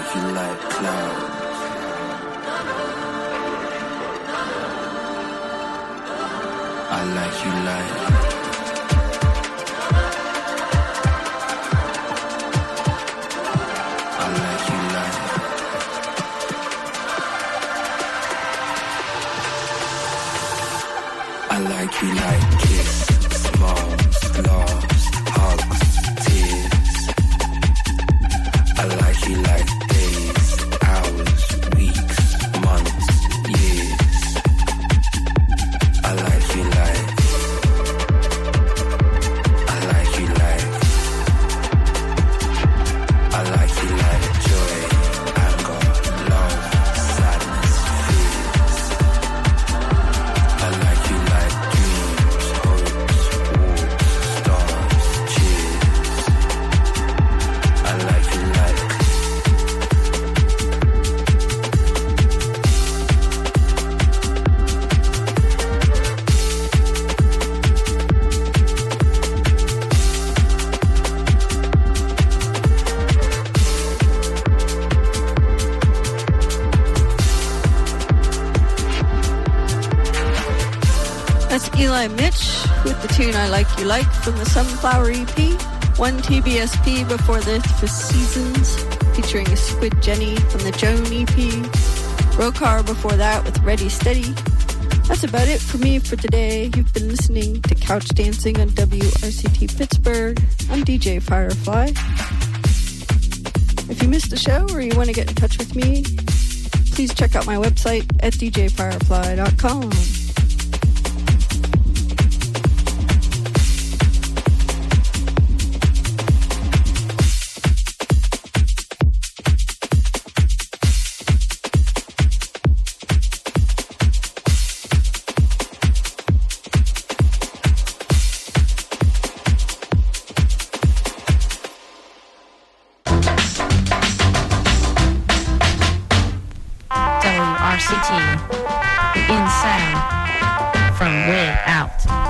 like you like clouds. I like you like. I like you like. I like you like kiss, smiles, laughs, hugs, tears. I like you like days, hours, weeks, months, years. I like you like. I like you like. I like you like joy, anger, love, sadness, fears. I like you like dreams, hopes, walks, stars, cheers. I like you like. That's Eli Mitch with the tune I Like You Like from the Sunflower EP. One TBSP before the for Seasons, featuring Squid Jenny from the Joan EP. Rokar before that with Ready Steady. That's about it for me for today. You've been listening to Couch Dancing on WRCT Pittsburgh. I'm DJ Firefly. If you missed the show or you want to get in touch with me, please check out my website at djfirefly.com. In sound from way out.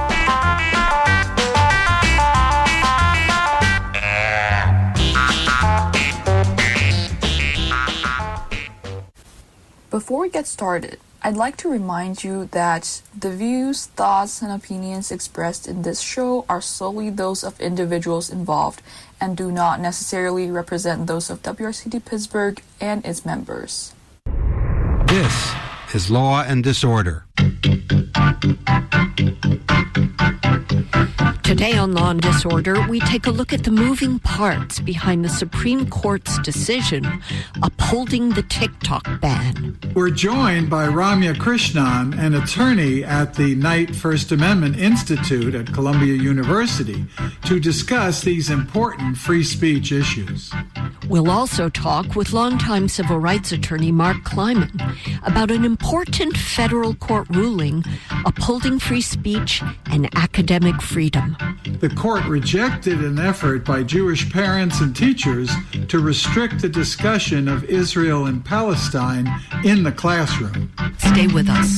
Before we get started, I'd like to remind you that the views, thoughts, and opinions expressed in this show are solely those of individuals involved and do not necessarily represent those of WRCT Pittsburgh and its members. This is Law and Disorder. Today on Law and Disorder, we take a look at the moving parts behind the Supreme Court's decision upholding the TikTok ban. We're joined by Ramya Krishnan, an attorney at the Knight First Amendment Institute at Columbia University, to discuss these important free speech issues. We'll also talk with longtime civil rights attorney Mark Kleiman about an important federal court ruling upholding free speech and academic freedom. The court rejected an effort by Jewish parents and teachers to restrict the discussion of Israel and Palestine in the classroom. Stay with us.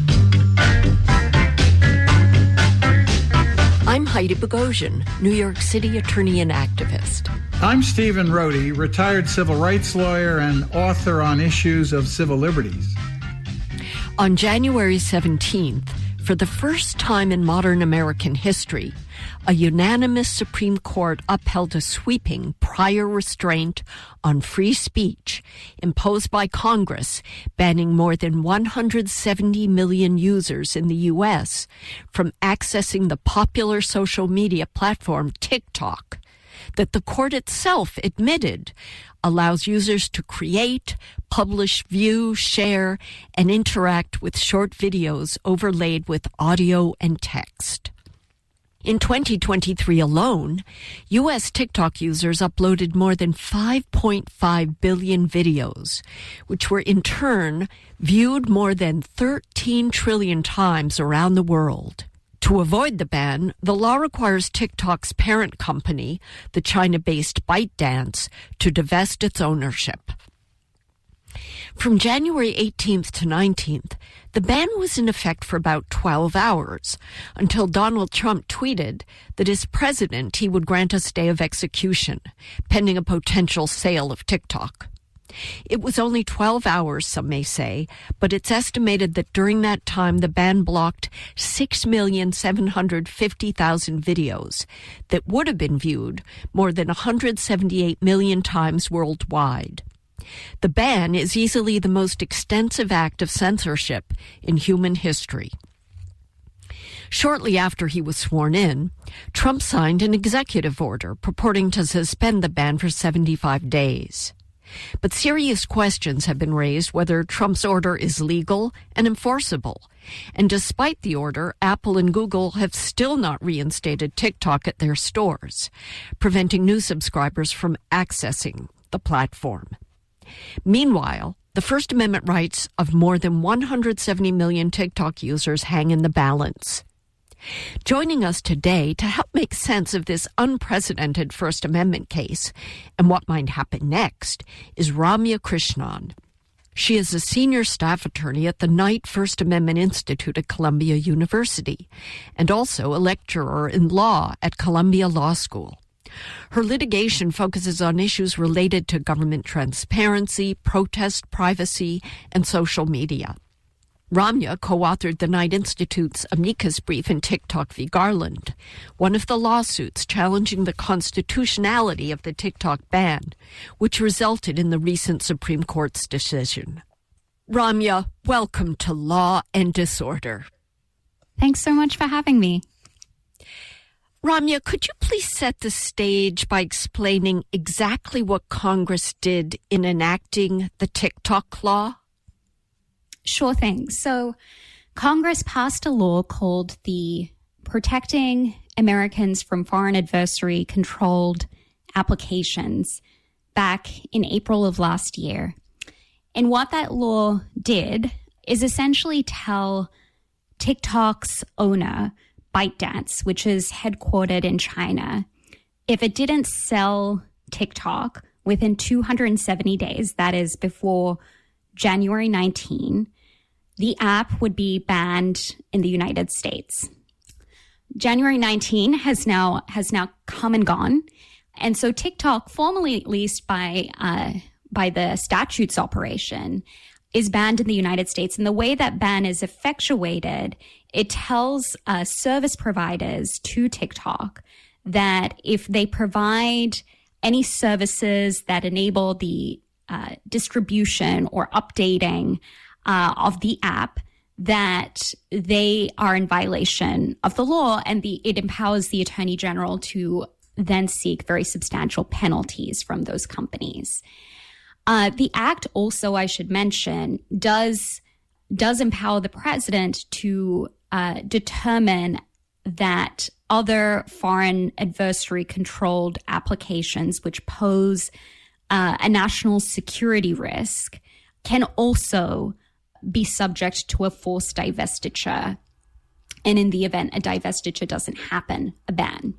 I'm Heidi Bogosian, New York City attorney and activist. I'm Stephen Rohde, retired civil rights lawyer and author on issues of civil liberties. On January 17th, for the first time in modern American history, a unanimous Supreme Court upheld a sweeping prior restraint on free speech imposed by Congress, banning more than 170 million users in the U.S. from accessing the popular social media platform TikTok, that the court itself admitted allows users to create, publish, view, share, and interact with short videos overlaid with audio and text. In 2023 alone, U.S. TikTok users uploaded more than 5.5 billion videos, which were in turn viewed more than 13 trillion times around the world. To avoid the ban, the law requires TikTok's parent company, the China-based ByteDance, to divest its ownership. From January 18th to 19th, the ban was in effect for about 12 hours, until Donald Trump tweeted that as president he would grant a stay of execution, pending a potential sale of TikTok. It was only 12 hours, some may say, but it's estimated that during that time the ban blocked 6,750,000 videos that would have been viewed more than 178 million times worldwide. The ban is easily the most extensive act of censorship in human history. Shortly after he was sworn in, Trump signed an executive order purporting to suspend the ban for 75 days. But serious questions have been raised whether Trump's order is legal and enforceable. And despite the order, Apple and Google have still not reinstated TikTok at their stores, preventing new subscribers from accessing the platform. Meanwhile, the First Amendment rights of more than 170 million TikTok users hang in the balance. Joining us today to help make sense of this unprecedented First Amendment case and what might happen next is Ramya Krishnan. She is a senior staff attorney at the Knight First Amendment Institute at Columbia University and also a lecturer in law at Columbia Law School. Her litigation focuses on issues related to government transparency, protest privacy, and social media. Ramya co-authored the Knight Institute's amicus brief in TikTok v. Garland, one of the lawsuits challenging the constitutionality of the TikTok ban, which resulted in the recent Supreme Court's decision. Ramya, welcome to Law and Disorder. Thanks so much for having me. Ramya, could you please set the stage by explaining exactly what Congress did in enacting the TikTok law? Sure thing. So Congress passed a law called the Protecting Americans from Foreign Adversary Controlled Applications back in April of last year. And what that law did is essentially tell TikTok's owner, ByteDance, which is headquartered in China, if it didn't sell TikTok within 270 days, that is before January 19, the app would be banned in the United States. January 19 has now come and gone. And so TikTok, formally at least by the statutes operation, is banned in the United States. And the way that ban is effectuated, it tells service providers to TikTok that if they provide any services that enable the distribution or updating of the app, that they are in violation of the law, and it empowers the Attorney General to then seek very substantial penalties from those companies. The act also, I should mention, does empower the president to determine that other foreign adversary controlled applications which pose a national security risk can also be subject to a forced divestiture. And in the event a divestiture doesn't happen, a ban.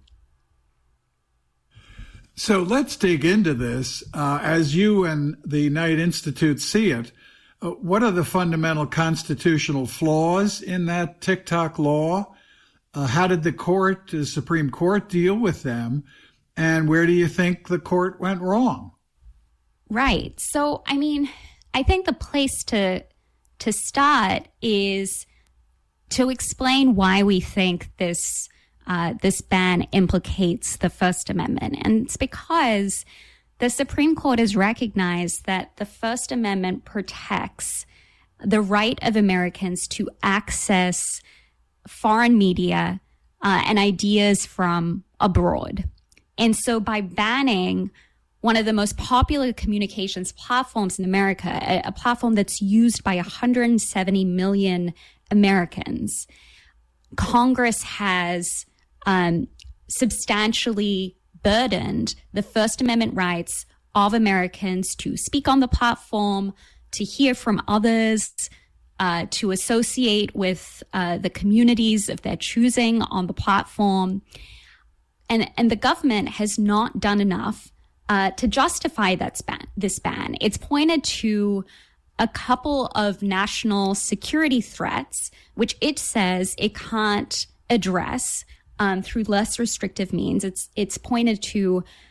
So let's dig into this. As you and the Knight Institute see it, what are the fundamental constitutional flaws in that TikTok law? How did the Supreme Court deal with them? And where do you think the court went wrong? Right. So, I think the place to start is to explain why we think this ban implicates the First Amendment. And it's because the Supreme Court has recognized that the First Amendment protects the right of Americans to access foreign media and ideas from abroad. And so by banning one of the most popular communications platforms in America, a platform that's used by 170 million Americans, Congress has substantially burdened the First Amendment rights of Americans to speak on the platform, to hear from others, to associate with the communities of their choosing on the platform. And the government has not done enough to justify this ban. It's pointed to a couple of national security threats, which it says it can't address through less restrictive means. It's pointed to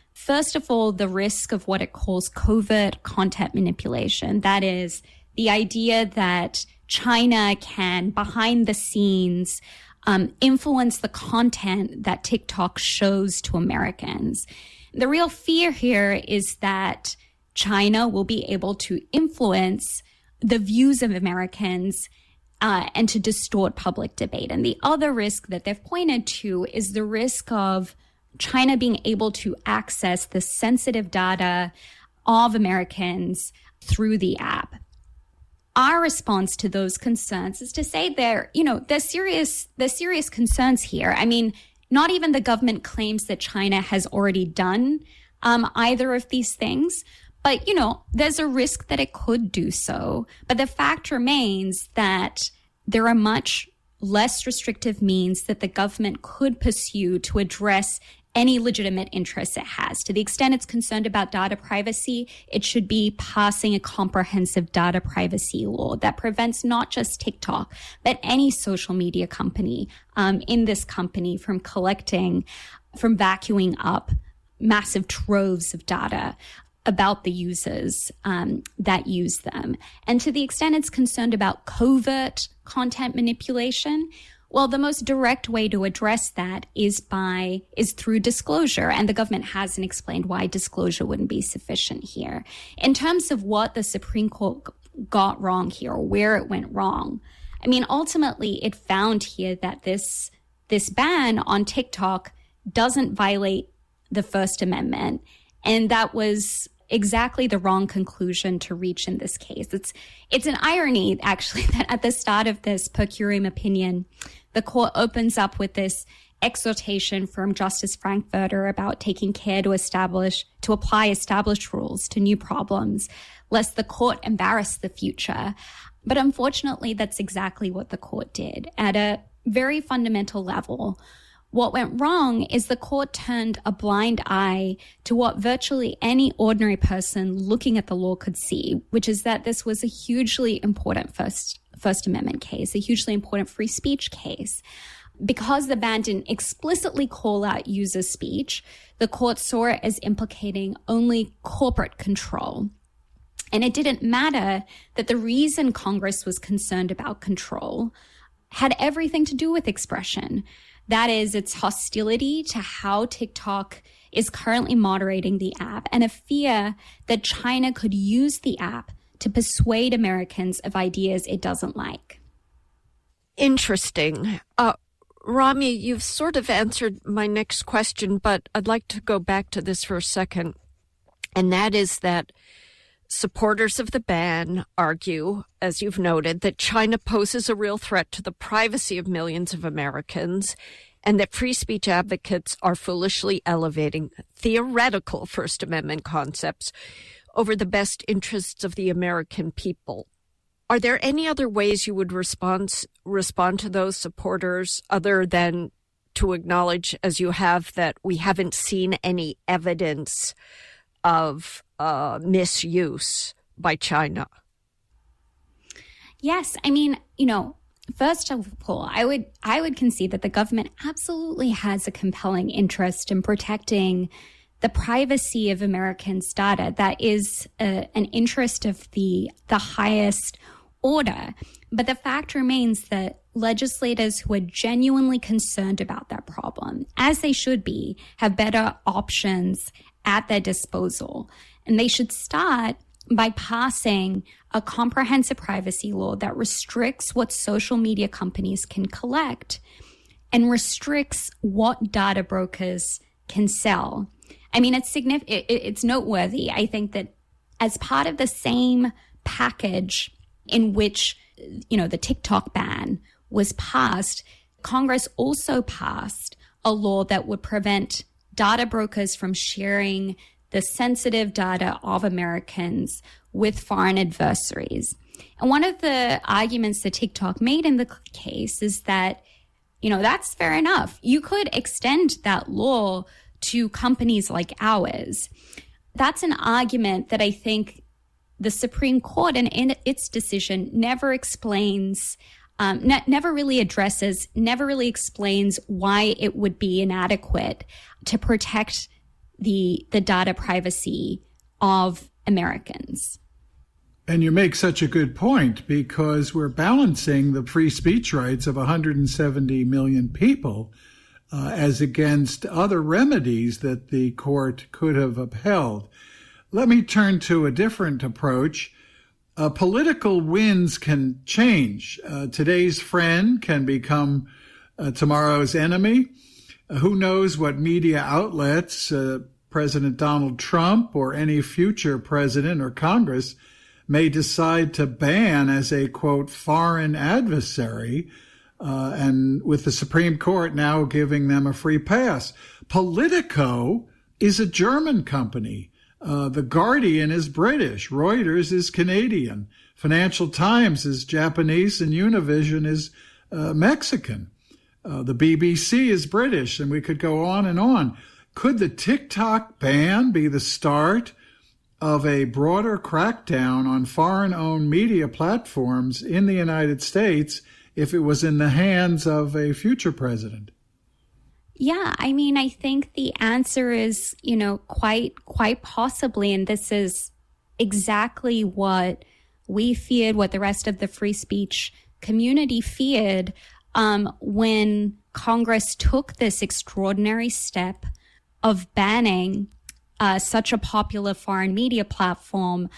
First of all, the risk of what it calls covert content manipulation. That is the idea that China can, behind the scenes, influence the content that TikTok shows to Americans. The real fear here is that China will be able to influence the views of Americans and to distort public debate. And the other risk that they've pointed to is the risk of China being able to access the sensitive data of Americans through the app. Our response to those concerns is to say there's serious concerns here. I mean, not even the government claims that China has already done either of these things. But, there's a risk that it could do so. But the fact remains that there are much less restrictive means that the government could pursue to address any legitimate interests it has. To the extent it's concerned about data privacy, it should be passing a comprehensive data privacy law that prevents not just TikTok, but any social media company in this company from vacuuming up massive troves of data about the users that use them. And to the extent it's concerned about covert content manipulation, well, the most direct way to address that is through disclosure. And the government hasn't explained why disclosure wouldn't be sufficient here. In terms of what the Supreme Court got wrong here, or where it went wrong, I mean, ultimately it found here that this ban on TikTok doesn't violate the First Amendment. And that was exactly the wrong conclusion to reach in this case. It's an irony, actually, that at the start of this per curiam opinion, the court opens up with this exhortation from Justice Frankfurter about taking care to apply established rules to new problems, lest the court embarrass the future. But unfortunately, that's exactly what the court did. At a very fundamental level, what went wrong is the court turned a blind eye to what virtually any ordinary person looking at the law could see, which is that this was a hugely important First Amendment case, a hugely important free speech case. Because the ban didn't explicitly call out user speech, the court saw it as implicating only corporate control. And it didn't matter that the reason Congress was concerned about control had everything to do with expression. That is, its hostility to how TikTok is currently moderating the app and a fear that China could use the app to persuade Americans of ideas it doesn't like. Interesting. Rami, you've sort of answered my next question, but I'd like to go back to this for a second. And that is that supporters of the ban argue, as you've noted, that China poses a real threat to the privacy of millions of Americans and that free speech advocates are foolishly elevating theoretical First Amendment concepts over the best interests of the American people. Are there any other ways you would respond to those supporters other than to acknowledge, as you have, that we haven't seen any evidence of misuse by China? Yes. I mean, first of all, I would concede that the government absolutely has a compelling interest in protecting the privacy of Americans' data. That is an interest of the highest order. But the fact remains that legislators who are genuinely concerned about that problem, as they should be, have better options at their disposal. And they should start by passing a comprehensive privacy law that restricts what social media companies can collect and restricts what data brokers can sell. I mean, it's noteworthy. I think that as part of the same package in which, the TikTok ban was passed, Congress also passed a law that would prevent data brokers from sharing the sensitive data of Americans with foreign adversaries. And one of the arguments that TikTok made in the case is that, that's fair enough. You could extend that law to companies like ours. That's an argument that I think the Supreme Court in its decision never explains, never really addresses, never really explains why it would be inadequate to protect the data privacy of Americans. And you make such a good point, because we're balancing the free speech rights of 170 million people as against other remedies that the court could have upheld. Let me turn to a different approach. Political winds can change. Today's friend can become tomorrow's enemy. Who knows what media outlets President Donald Trump or any future president or Congress may decide to ban as a, quote, foreign adversary, and with the Supreme Court now giving them a free pass. Politico is a German company. The Guardian is British. Reuters is Canadian. Financial Times is Japanese, and Univision is Mexican. The BBC is British, and we could go on and on. Could the TikTok ban be the start of a broader crackdown on foreign-owned media platforms in the United States if it was in the hands of a future president? Yeah, I mean, I think the answer is, quite possibly, and this is exactly what we feared, what the rest of the free speech community feared when Congress took this extraordinary step of banning such a popular foreign media platform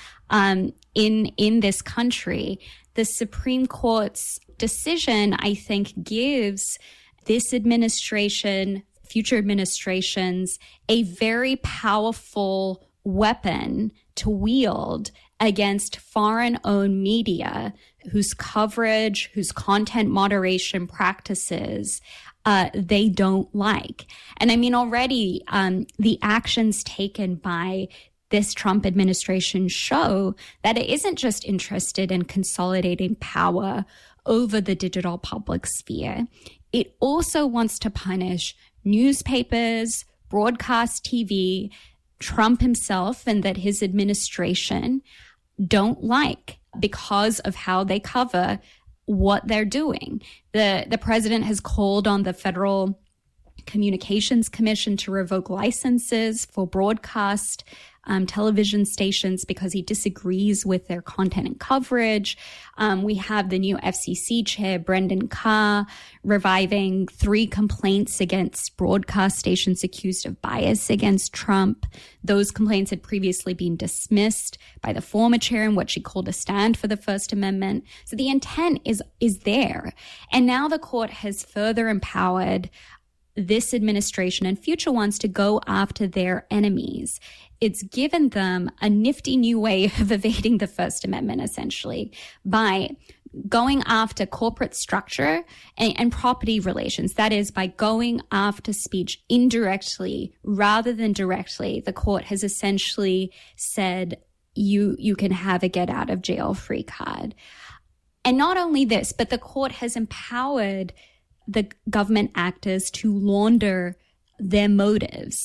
in this country. The Supreme Court's decision, I think, gives this administration, future administrations, a very powerful weapon to wield against foreign-owned media whose coverage, whose content moderation practices they don't like. And I mean, already the actions taken by this Trump administration show that it isn't just interested in consolidating power over the digital public sphere. It also wants to punish newspapers, broadcast TV, Trump himself, and that his administration don't like because of how they cover what they're doing. The president has called on the Federal Communications Commission to revoke licenses for broadcast television stations because he disagrees with their content and coverage. We have the new FCC chair, Brendan Carr, reviving 3 complaints against broadcast stations accused of bias against Trump. Those complaints had previously been dismissed by the former chair in what she called a stand for the First Amendment. So the intent is there. And now the court has further empowered this administration and future ones to go after their enemies. It's given them a nifty new way of evading the First Amendment, essentially, by going after corporate structure and property relations. That is, by going after speech indirectly rather than directly. The court has essentially said you can have a get out of jail free card. And not only this, but the court has empowered the government actors to launder their motives.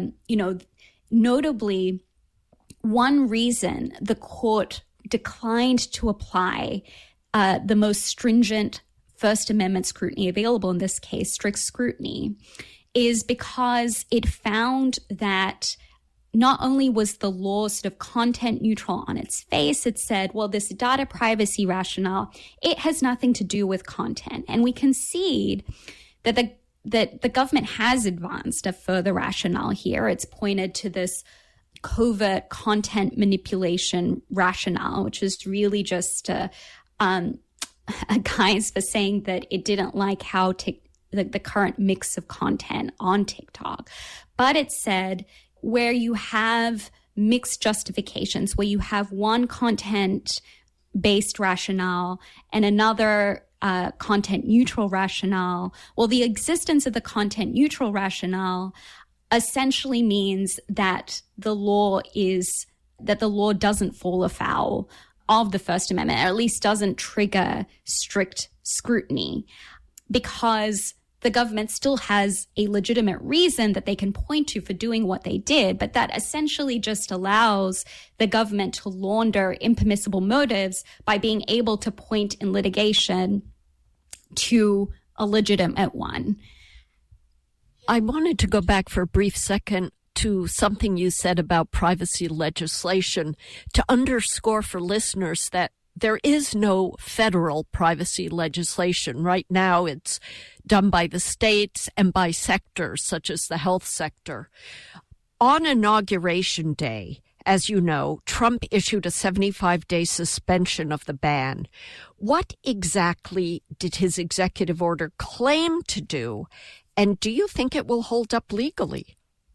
Notably, one reason the court declined to apply the most stringent First Amendment scrutiny available, in this case, strict scrutiny, is because it found that not only was the law sort of content neutral on its face, it said, well, this data privacy rationale, it has nothing to do with content. And we concede that the government has advanced a further rationale here. It's pointed to this covert content manipulation rationale, which is really just a guise for saying that it didn't like how the current mix of content on TikTok. But it said where you have mixed justifications, where you have one content-based rationale and another content-neutral rationale, well, the existence of the content-neutral rationale essentially means that the law doesn't fall afoul of the First Amendment, or at least doesn't trigger strict scrutiny, because the government still has a legitimate reason that they can point to for doing what they did, but that essentially just allows the government to launder impermissible motives by being able to point in litigation to a legitimate one. I wanted to go back for a brief second to something you said about privacy legislation to underscore for listeners that there is no federal privacy legislation. Right now, it's done by the states and by sectors, such as the health sector. On Inauguration Day, as you know, Trump issued a 75-day suspension of the ban. What exactly did his executive order claim to do? And do you think it will hold up legally?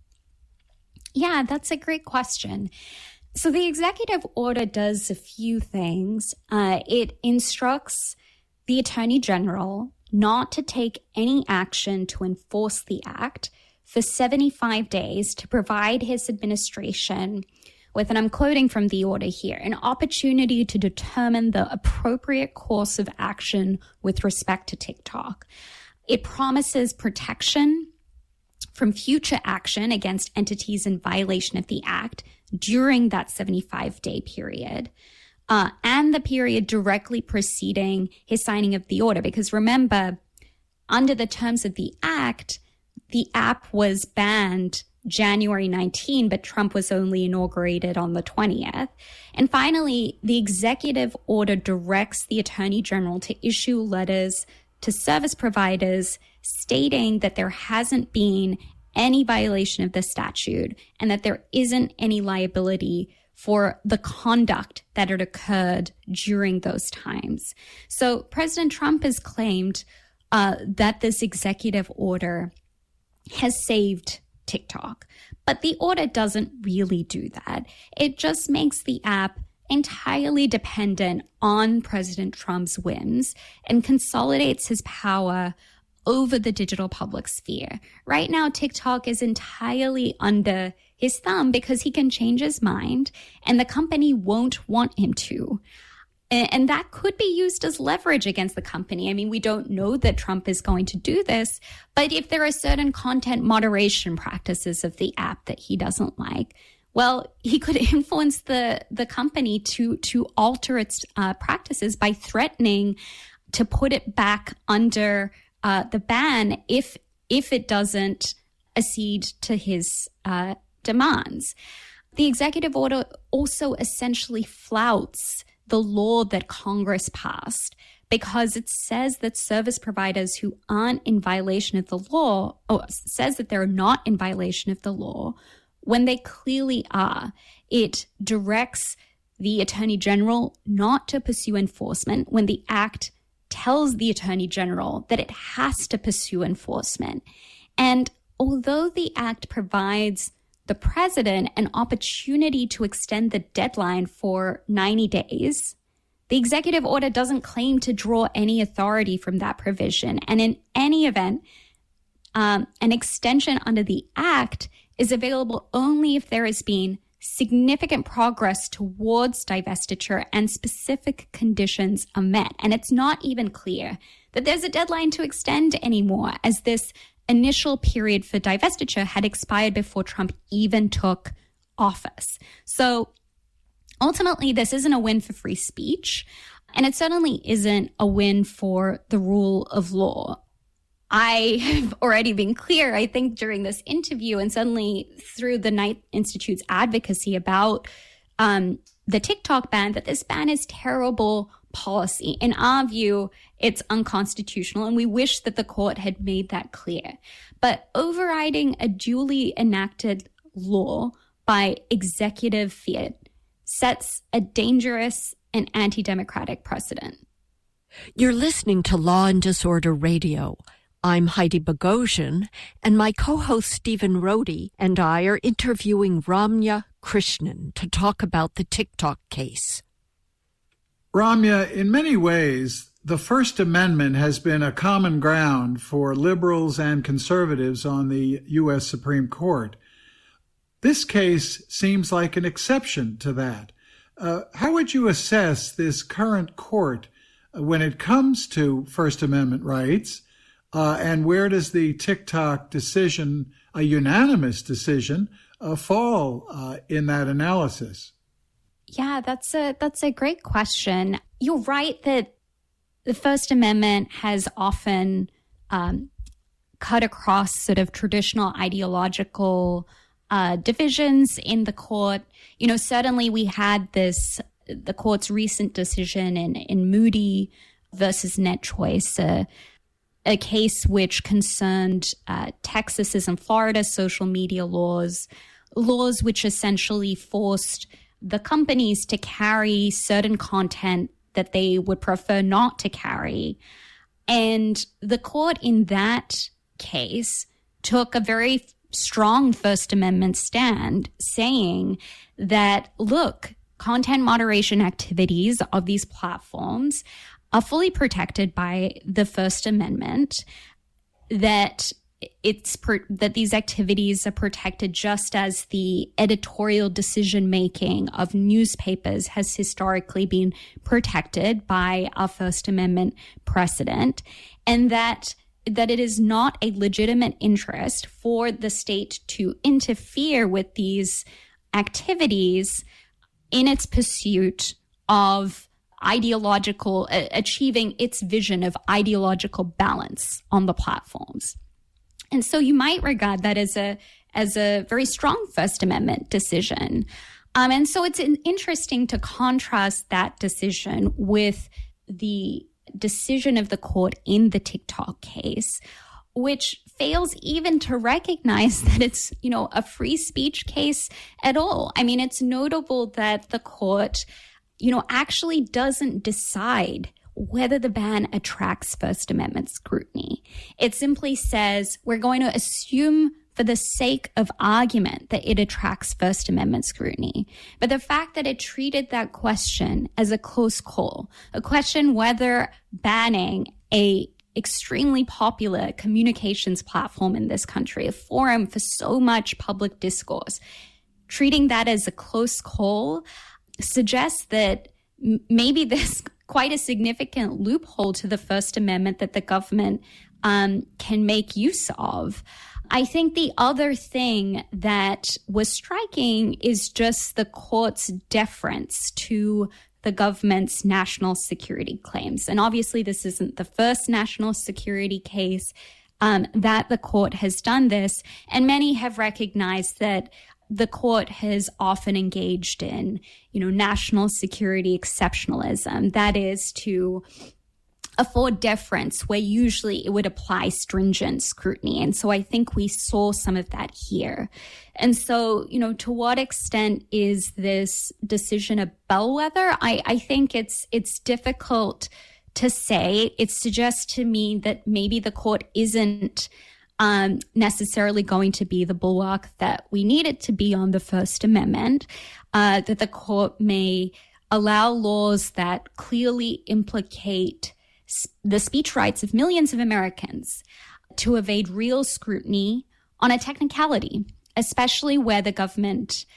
Yeah, that's a great question. So the executive order does a few things. It instructs the Attorney General not to take any action to enforce the act for 75 days to provide his administration with, and I'm quoting from the order here, an opportunity to determine the appropriate course of action with respect to TikTok. It promises protection from future action against entities in violation of the act during that 75-day period, and the period directly preceding his signing of the order. Because remember, under the terms of the act, the app was banned January 19, but Trump was only inaugurated on the 20th. And finally, the executive order directs the Attorney General to issue letters to service providers stating that there hasn't been any violation of the statute and that there isn't any liability for the conduct that had occurred during those times. So President Trump has claimed that this executive order has saved TikTok, but the order doesn't really do that. It just makes the app entirely dependent on President Trump's whims and consolidates his power over the digital public sphere. Right now, TikTok is entirely under his thumb because he can change his mind and the company won't want him to. And that could be used as leverage against the company. I mean, we don't know that Trump is going to do this, but if there are certain content moderation practices of the app that he doesn't like, well, he could influence the company to alter its practices by threatening to put it back under the ban if it doesn't accede to his demands. The executive order also essentially flouts the law that Congress passed because it says that service providers who aren't in violation of the law, or says that they're not in violation of the law, when they clearly are. It directs the Attorney General not to pursue enforcement when the act tells the Attorney General that it has to pursue enforcement. And although the act provides the president an opportunity to extend the deadline for 90 days, the executive order doesn't claim to draw any authority from that provision. And in any event, an extension under the act is available only if there has been significant progress towards divestiture and specific conditions are met. And it's not even clear that there's a deadline to extend anymore, as this initial period for divestiture had expired before Trump even took office. So ultimately, this isn't a win for free speech, and it certainly isn't a win for the rule of law. I have already been clear, I think, during this interview and suddenly through the Knight Institute's advocacy about the TikTok ban, that this ban is terrible policy. In our view, it's unconstitutional, and we wish that the court had made that clear. But overriding a duly enacted law by executive fiat sets a dangerous and anti-democratic precedent. You're listening to Law and Disorder Radio. I'm Heidi Boghossian, and my co-host Stephen Rohde and I are interviewing Ramya Krishnan to talk about the TikTok case. Ramya, in many ways, the First Amendment has been a common ground for liberals and conservatives on the U.S. Supreme Court. This case seems like an exception to that. How would you assess this current court when it comes to First Amendment rights? And where does the TikTok decision, a unanimous decision, fall in that analysis? Yeah, that's a great question. You're right that the First Amendment has often cut across sort of traditional ideological divisions in the court. Certainly we had the court's recent decision in Moody versus NetChoice, a case which concerned Texas's and Florida's social media laws which essentially forced the companies to carry certain content that they would prefer not to carry. And the court in that case took a very strong First Amendment stand, saying that, look, content moderation activities of these platforms are fully protected by the First Amendment, that these activities are protected just as the editorial decision-making of newspapers has historically been protected by our First Amendment precedent, and that it is not a legitimate interest for the state to interfere with these activities in its pursuit of achieving its vision of ideological balance on the platforms. And so you might regard that as a very strong First Amendment decision. And so it's interesting to contrast that decision with the decision of the court in the TikTok case, which fails even to recognize that it's, a free speech case at all. I mean, it's notable that the court, actually doesn't decide whether the ban attracts First Amendment scrutiny. It simply says we're going to assume for the sake of argument that it attracts First Amendment scrutiny. But the fact that it treated that question as a close call, a question whether banning a extremely popular communications platform in this country, a forum for so much public discourse, treating that as a close call suggests that maybe there's quite a significant loophole to the First Amendment that the government can make use of. I think the other thing that was striking is just the court's deference to the government's national security claims. And obviously, this isn't the first national security case that the court has done this. And many have recognized that the court has often engaged in, national security exceptionalism. That is to afford deference where usually it would apply stringent scrutiny. And so I think we saw some of that here. And so, to what extent is this decision a bellwether? I think it's difficult to say. It suggests to me that maybe the court isn't necessarily going to be the bulwark that we need it to be on the First Amendment, that the court may allow laws that clearly implicate the speech rights of millions of Americans to evade real scrutiny on a technicality, especially where the government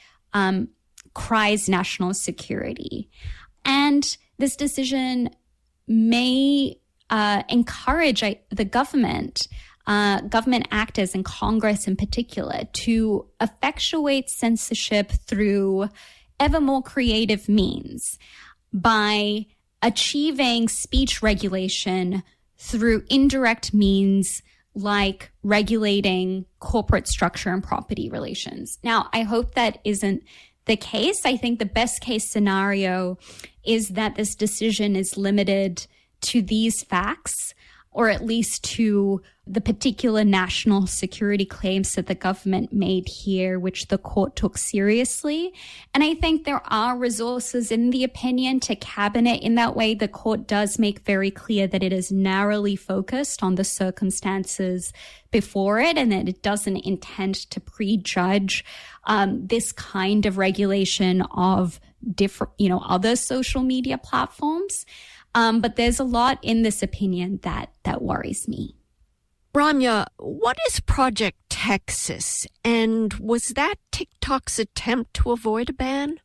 cries national security. And this decision may encourage the government actors and Congress in particular to effectuate censorship through ever more creative means by achieving speech regulation through indirect means like regulating corporate structure and property relations. Now, I hope that isn't the case. I think the best case scenario is that this decision is limited to these facts, or at least to the particular national security claims that the government made here, which the court took seriously. And I think there are resources in the opinion to cabinet in that way. The court does make very clear that it is narrowly focused on the circumstances before it, and that it doesn't intend to prejudge this kind of regulation of different, other social media platforms. But there's a lot in this opinion that worries me. Ramya, what is Project Texas, and was that TikTok's attempt to avoid a ban?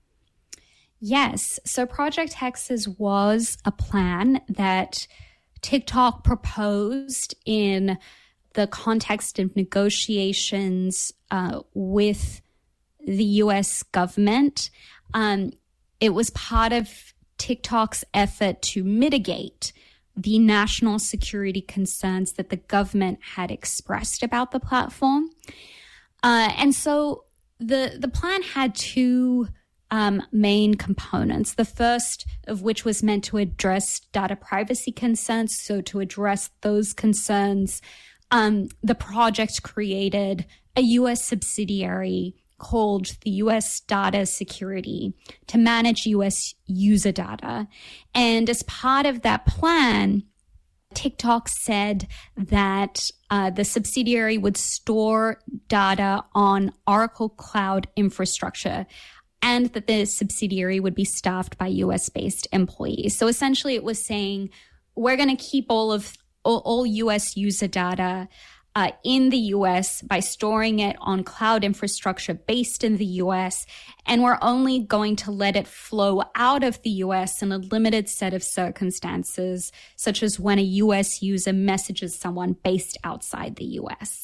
Yes. So Project Texas was a plan that TikTok proposed in the context of negotiations with the U.S. government. It was part of TikTok's effort to mitigate the national security concerns that the government had expressed about the platform. And so the plan had two main components. The first of which was meant to address data privacy concerns. So to address those concerns, the project created a U.S. subsidiary called the U.S. Data Security to manage U.S. user data. And as part of that plan, TikTok said that the subsidiary would store data on Oracle Cloud infrastructure, and that the subsidiary would be staffed by US-based employees. So essentially it was saying, we're going to keep all US user data in the US by storing it on cloud infrastructure based in the US, and we're only going to let it flow out of the US in a limited set of circumstances, such as when a US user messages someone based outside the US.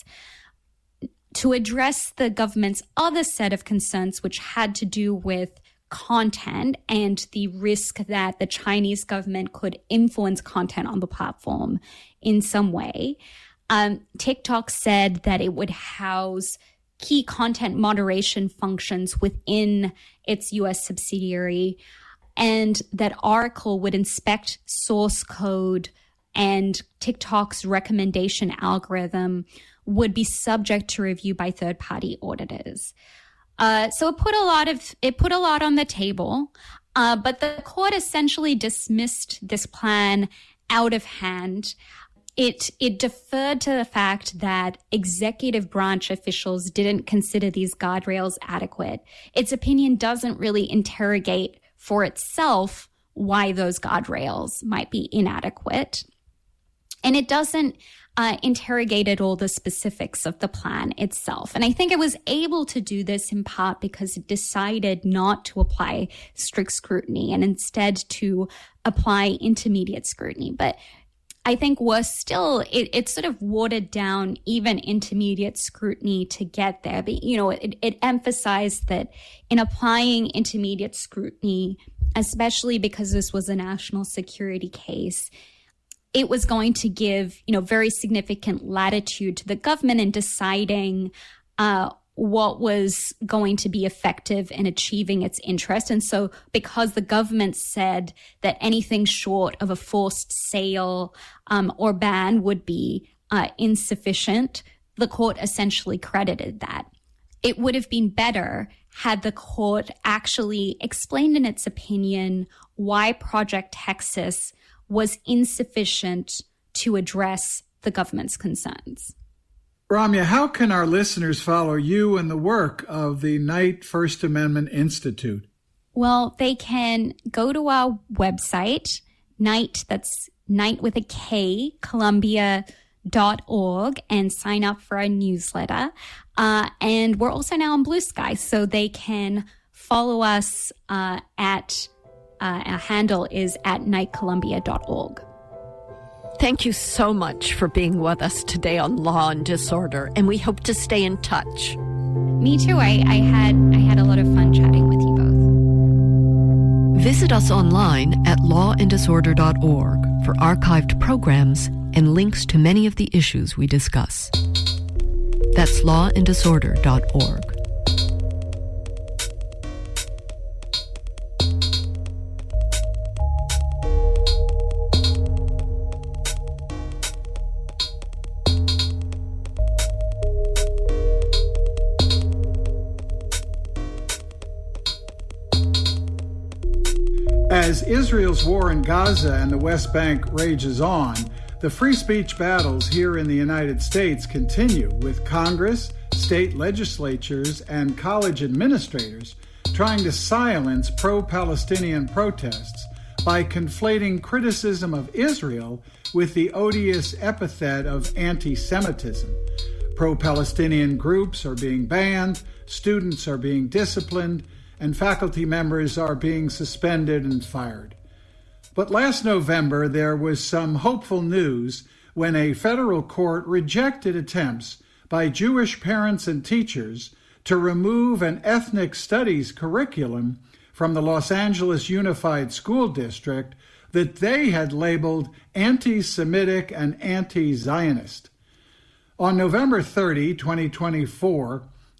To address the government's other set of concerns, which had to do with content and the risk that the Chinese government could influence content on the platform in some way, TikTok said that it would house key content moderation functions within its US subsidiary, and that Oracle would inspect source code, and TikTok's recommendation algorithm would be subject to review by third-party auditors. So it put a lot on the table, but the court essentially dismissed this plan out of hand. It deferred to the fact that executive branch officials didn't consider these guardrails adequate. Its opinion doesn't really interrogate for itself why those guardrails might be inadequate. And it doesn't interrogate at all the specifics of the plan itself. And I think it was able to do this in part because it decided not to apply strict scrutiny and instead to apply intermediate scrutiny. But I think worse still, it sort of watered down even intermediate scrutiny to get there. But, it emphasized that in applying intermediate scrutiny, especially because this was a national security case, it was going to give, very significant latitude to the government in deciding what was going to be effective in achieving its interest. And so because the government said that anything short of a forced sale or ban would be insufficient, the court essentially credited that. It would have been better had the court actually explained in its opinion why Project Texas was insufficient to address the government's concerns. Ramya, how can our listeners follow you and the work of the Knight First Amendment Institute? Well, they can go to our website, Knight, that's Knight with a K, Columbia.org, and sign up for our newsletter. And we're also now on Blue Sky, so they can follow us at our handle is at knightcolumbia.org. Thank you so much for being with us today on Law and Disorder, and we hope to stay in touch. Me too. I had a lot of fun chatting with you both. Visit us online at lawanddisorder.org for archived programs and links to many of the issues we discuss. That's lawanddisorder.org. As Israel's war in Gaza and the West Bank rages on, the free speech battles here in the United States continue, with Congress, state legislatures, and college administrators trying to silence pro-Palestinian protests by conflating criticism of Israel with the odious epithet of anti-Semitism. Pro-Palestinian groups are being banned, students are being disciplined, and faculty members are being suspended and fired. But last November, there was some hopeful news when a federal court rejected attempts by Jewish parents and teachers to remove an ethnic studies curriculum from the Los Angeles Unified School District that they had labeled anti-Semitic and anti-Zionist. On November 30, 2024,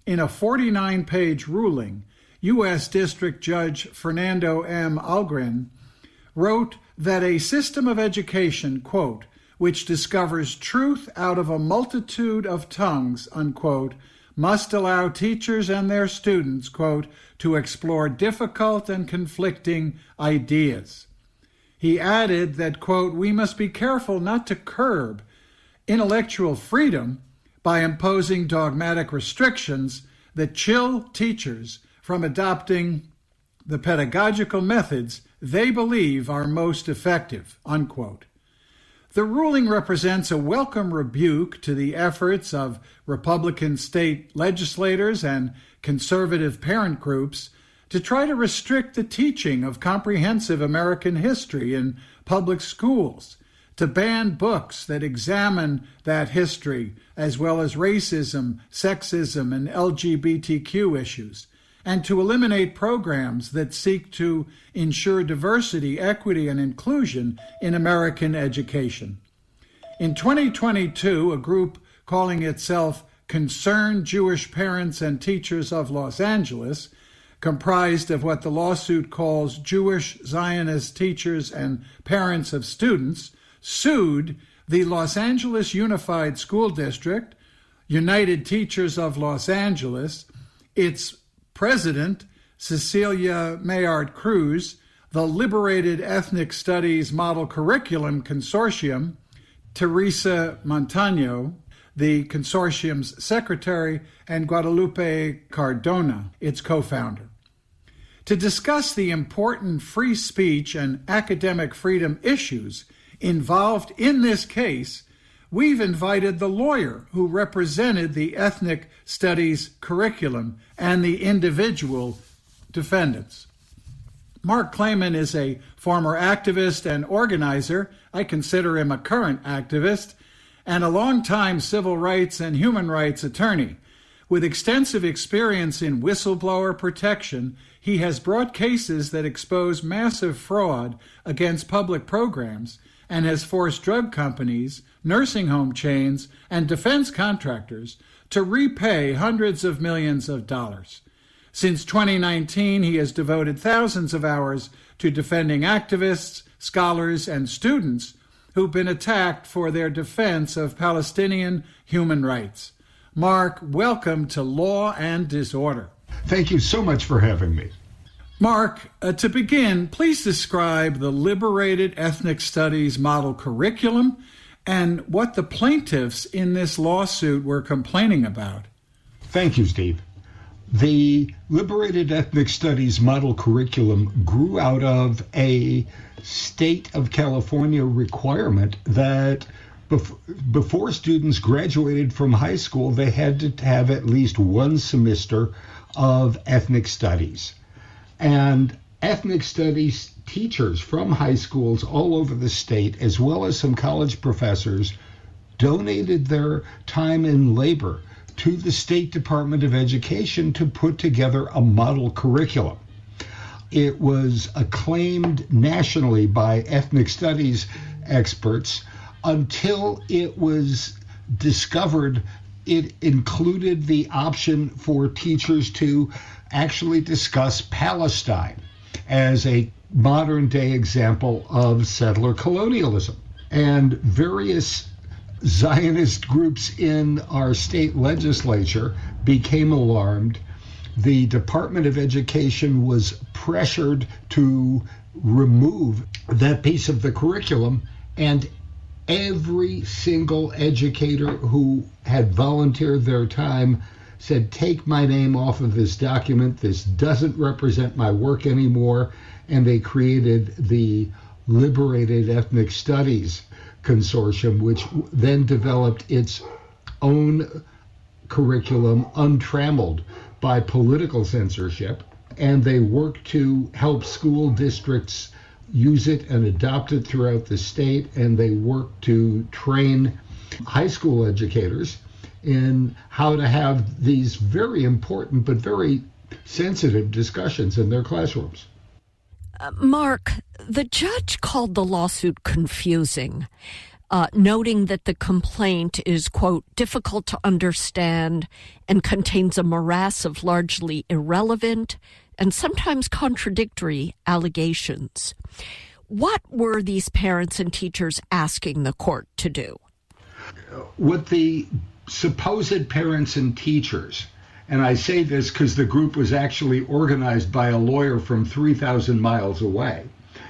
In a 49-page ruling, U.S. District Judge Fernando M. Algren wrote that a system of education, quote, which discovers truth out of a multitude of tongues, unquote, must allow teachers and their students, quote, to explore difficult and conflicting ideas. He added that, quote, we must be careful not to curb intellectual freedom by imposing dogmatic restrictions that chill teachers from adopting the pedagogical methods they believe are most effective, unquote. The ruling represents a welcome rebuke to the efforts of Republican state legislators and conservative parent groups to try to restrict the teaching of comprehensive American history in public schools, to ban books that examine that history, as well as racism, sexism, and LGBTQ issues, and to eliminate programs that seek to ensure diversity, equity, and inclusion in American education. In 2022, a group calling itself Concerned Jewish Parents and Teachers of Los Angeles, comprised of what the lawsuit calls Jewish Zionist teachers and parents of students, sued the Los Angeles Unified School District, United Teachers of Los Angeles, its president, Cecilia Mayard Cruz, the Liberated Ethnic Studies Model Curriculum Consortium, Teresa Montano, the consortium's secretary, and Guadalupe Cardona, its co-founder. To discuss the important free speech and academic freedom issues involved in this case, we've invited the lawyer who represented the ethnic studies curriculum and the individual defendants. Mark Klayman is a former activist and organizer. I consider him a current activist, and a longtime civil rights and human rights attorney. With extensive experience in whistleblower protection, he has brought cases that expose massive fraud against public programs and has forced drug companies, nursing home chains, and defense contractors to repay hundreds of millions of dollars. Since 2019, he has devoted thousands of hours to defending activists, scholars, and students who've been attacked for their defense of Palestinian human rights. Mark, welcome to Law and Disorder. Thank you so much for having me. Mark, to begin, please describe the Liberated Ethnic Studies Model Curriculum and what the plaintiffs in this lawsuit were complaining about. Thank you, Steve. The Liberated Ethnic Studies Model Curriculum grew out of a state of California requirement that before students graduated from high school, they had to have at least one semester of ethnic studies. And ethnic studies teachers from high schools all over the state, as well as some college professors, donated their time and labor to the State Department of Education to put together a model curriculum. It was acclaimed nationally by ethnic studies experts until it was discovered it included the option for teachers to actually discuss Palestine as a modern-day example of settler colonialism. And various Zionist groups in our state legislature became alarmed. The Department of Education was pressured to remove that piece of the curriculum, and every single educator who had volunteered their time said, take my name off of this document. This doesn't represent my work anymore. And they created the Liberated Ethnic Studies Consortium, which then developed its own curriculum untrammeled by political censorship. And they worked to help school districts use it and adopt it throughout the state. And they worked to train high school educators in how to have these very important but very sensitive discussions in their classrooms. Mark, the judge called the lawsuit confusing. noting that the complaint is, quote, difficult to understand and contains a morass of largely irrelevant and sometimes contradictory allegations. What were these parents and teachers asking the court to do? What the supposed parents and teachers, and I say this because the group was actually organized by a lawyer from 3,000 miles away,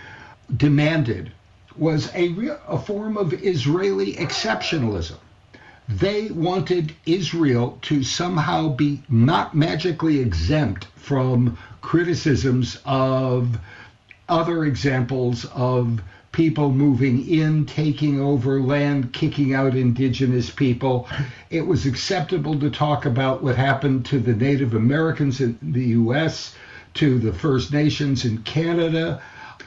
demanded was a form of Israeli exceptionalism. They wanted Israel to somehow be not magically exempt from criticisms of other examples of people moving in, taking over land, kicking out indigenous people. It was acceptable to talk about what happened to the Native Americans in the U.S., to the First Nations in Canada,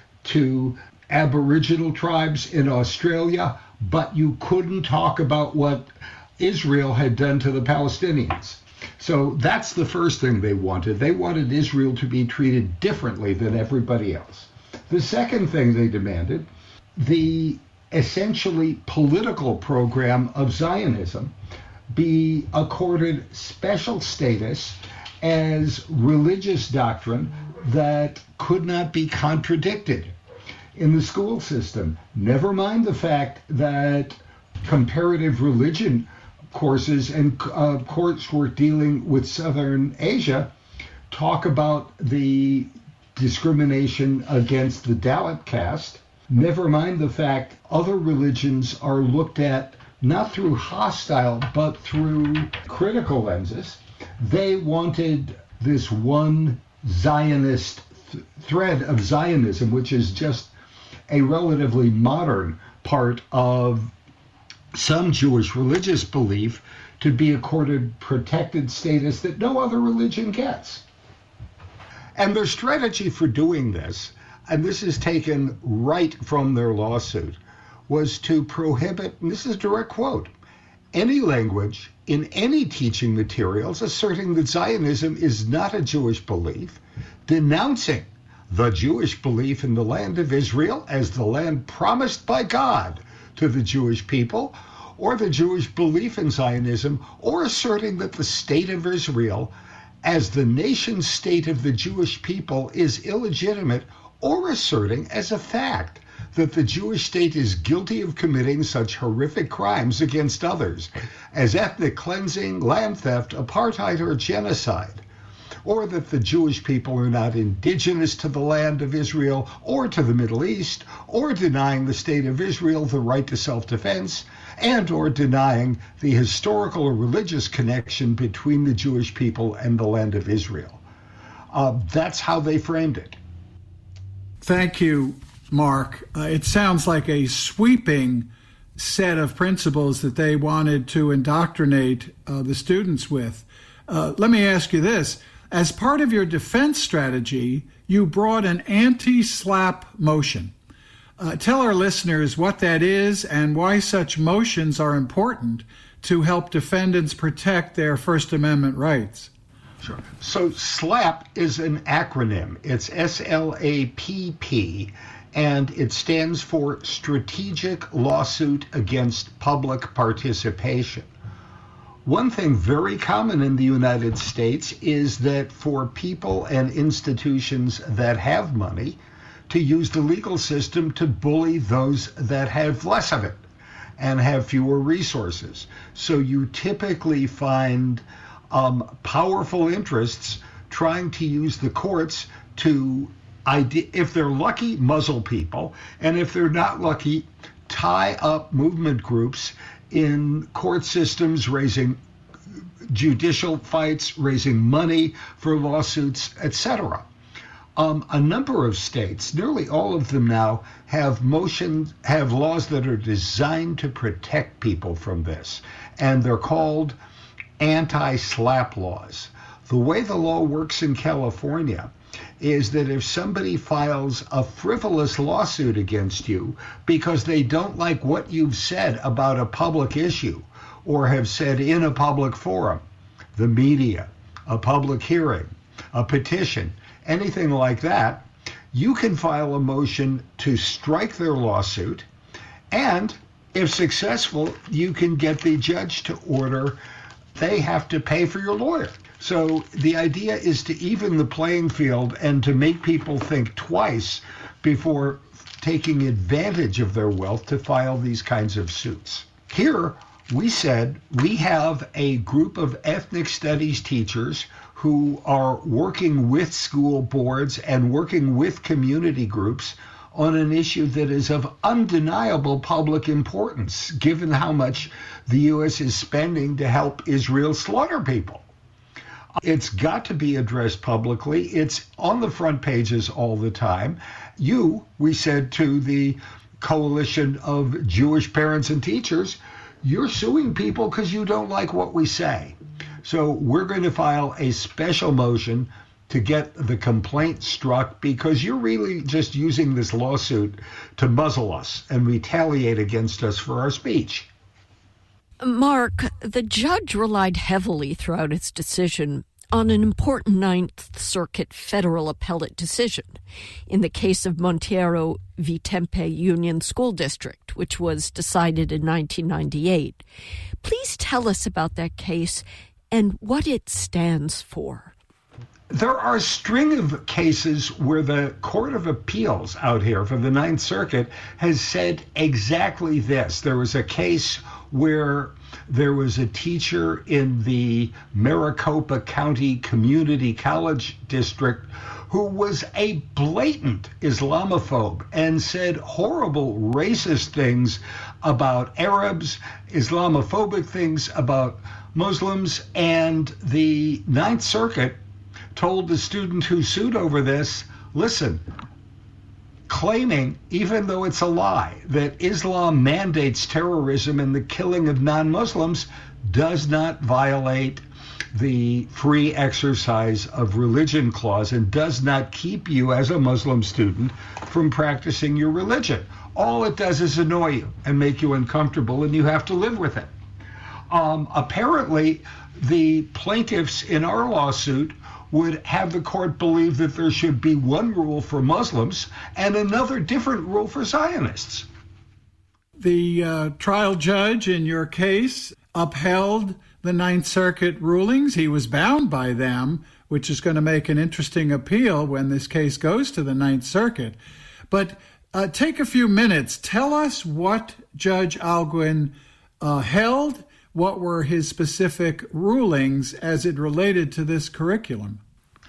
to Aboriginal tribes in Australia, but you couldn't talk about what Israel had done to the Palestinians. So that's the first thing they wanted. They wanted Israel to be treated differently than everybody else. The second thing they demanded, the essentially political program of Zionism be accorded special status as religious doctrine that could not be contradicted in the school system. Never mind the fact that comparative religion courses and coursework dealing with Southern Asia talk about the discrimination against the Dalit caste. Never mind the fact other religions are looked at not through hostile but through critical lenses. They wanted this one Zionist thread of Zionism, which is just a relatively modern part of some Jewish religious belief, to be accorded protected status that no other religion gets. And their strategy for doing this, and this is taken right from their lawsuit, was to prohibit, and this is a direct quote, any language in any teaching materials asserting that Zionism is not a Jewish belief, denouncing the Jewish belief in the land of Israel as the land promised by God to the Jewish people, or the Jewish belief in Zionism, or asserting that the state of Israel as the nation state of the Jewish people is illegitimate, or asserting as a fact that the Jewish state is guilty of committing such horrific crimes against others as ethnic cleansing, land theft, apartheid, or genocide, or that the Jewish people are not indigenous to the land of Israel or to the Middle East, or denying the state of Israel the right to self-defense, and or denying the historical or religious connection between the Jewish people and the land of Israel. That's how they framed it. Thank you, Mark. It sounds like a sweeping set of principles that they wanted to indoctrinate the students with. Let me ask you this. As part of your defense strategy, you brought an anti-SLAPP motion. Tell our listeners what that is and why such motions are important to help defendants protect their First Amendment rights. Sure. So SLAPP is an acronym. It's SLAPP, and it stands for Strategic Lawsuit Against Public Participation. One thing very common in the United States is that for people and institutions that have money to use the legal system to bully those that have less of it and have fewer resources. So you typically find powerful interests trying to use the courts to, if they're lucky, muzzle people, and if they're not lucky, tie up movement groups in court systems, raising judicial fights, raising money for lawsuits, etc. A number of states, nearly all of them now, have laws that are designed to protect people from this, and they're called anti-SLAPP laws. The way the law works in California is that if somebody files a frivolous lawsuit against you because they don't like what you've said about a public issue or have said in a public forum, the media, a public hearing, a petition, anything like that, you can file a motion to strike their lawsuit, and If successful, you can get the judge to order they have to pay for your lawyer. So the idea is to even the playing field and to make people think twice before taking advantage of their wealth to file these kinds of suits. Here, we said we have a group of ethnic studies teachers who are working with school boards and working with community groups on an issue that is of undeniable public importance, given how much the U.S. is spending to help Israel slaughter people. It's got to be addressed publicly. It's on the front pages all the time. We said to the Coalition of Jewish Parents and Teachers, you're suing people because you don't like what we say. So we're going to file a special motion to get the complaint struck because you're really just using this lawsuit to muzzle us and retaliate against us for our speech. Mark, the judge relied heavily throughout its decision on an important Ninth Circuit federal appellate decision in the case of Monteiro v. Tempe Union School District, which was decided in 1998. Please tell us about that case and what it stands for. There are a string of cases where the Court of Appeals out here for the Ninth Circuit has said exactly this. There was a case where there was a teacher in the Maricopa County Community College District who was a blatant Islamophobe and said horrible racist things about Arabs, Islamophobic things about Muslims, and the Ninth Circuit told the student who sued over this, listen, claiming, even though it's a lie, that Islam mandates terrorism and the killing of non-Muslims does not violate the free exercise of religion clause and does not keep you as a Muslim student from practicing your religion. All it does is annoy you and make you uncomfortable, and you have to live with it. Apparently, the plaintiffs in our lawsuit would have the court believe that there should be one rule for Muslims and another different rule for Zionists. The trial judge in your case upheld the Ninth Circuit rulings. He was bound by them, which is going to make an interesting appeal when this case goes to the Ninth Circuit. But take a few minutes. Tell us what Judge Alguin held. What were his specific rulings as it related to this curriculum?